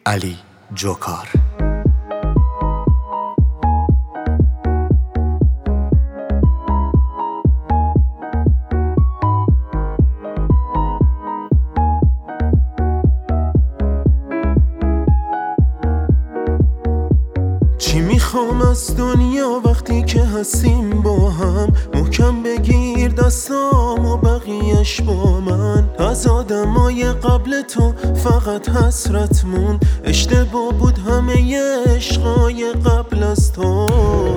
علی جوکار. چی میخوام از دنیا وقتی که هستیم با هم؟ محکم بگیر دستام و بقیهش با من. از آدمای قبل تو فقط حسرت مون، اشتباه بود همه عشقای قبل از تو.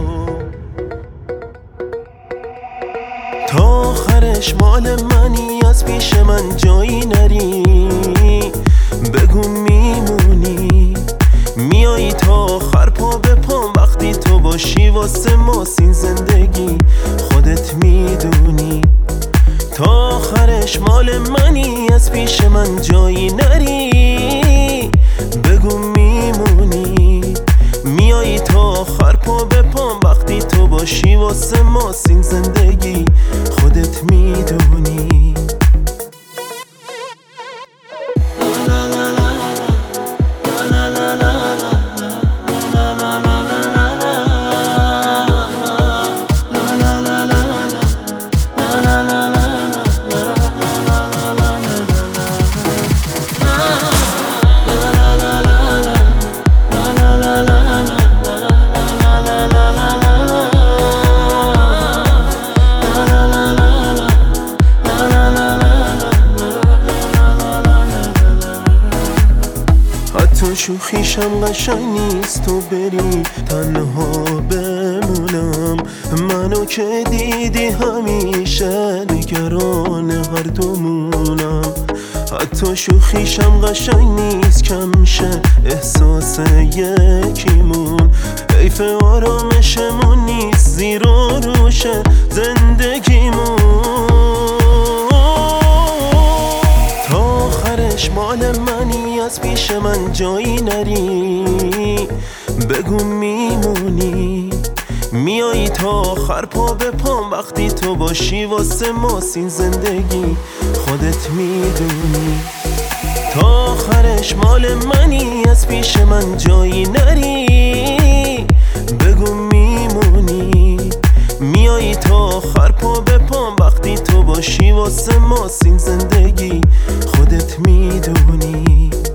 تا آخرش مال منی، از پیش من جایی نری. بگو میمونی، میایی تا آخر پا به پام. وقتی تو باشی واسه ما این زندگی خودت میدونی. تا آخرش مال منی، از پیش من جایی نری. بگو میمونی، میایی تا آخر پا به پام. وقتی تو باشی واسه ما این زندگی خودت میدونی. تو شوخیشم قشنگ نیست تو بری تنها بمونم. منو که دیدی همیشه نگران هر دومونم. حتی شوخیشم قشنگ نیست کم شه احساس یکیمون. حیف آرامشمون نیست زیر و روشه زندگیمون. تا آخرش مال منی، از پیش من جایی نری. بگو میمونی، میایی تا آخر پا به پام. وقتی تو باشی واسه ما این زندگی خودت میدونی. تا آخرش مال منی، از پیش من جایی نری. بگو میمونی، میایی تا آخر پا به پام. وقتی تو باشی واسه ما این زندگی خودت میدونی.